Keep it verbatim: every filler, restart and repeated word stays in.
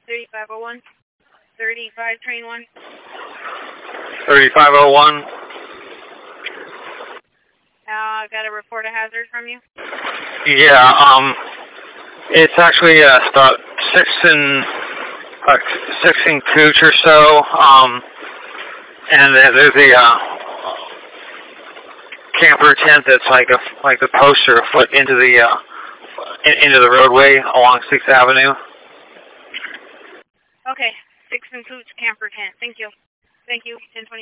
thirty-five oh one. thirty-five train one. thirty-five oh one. Uh, got a report of hazard from you? Yeah, um, it's actually uh, about six and uh, six and cooch or so. Um, and there's a uh, camper tent that's like a like the poster a foot into the uh, in, into the roadway along sixth Avenue. Okay, six and cooch camper tent. Thank you. Thank you. ten twenty.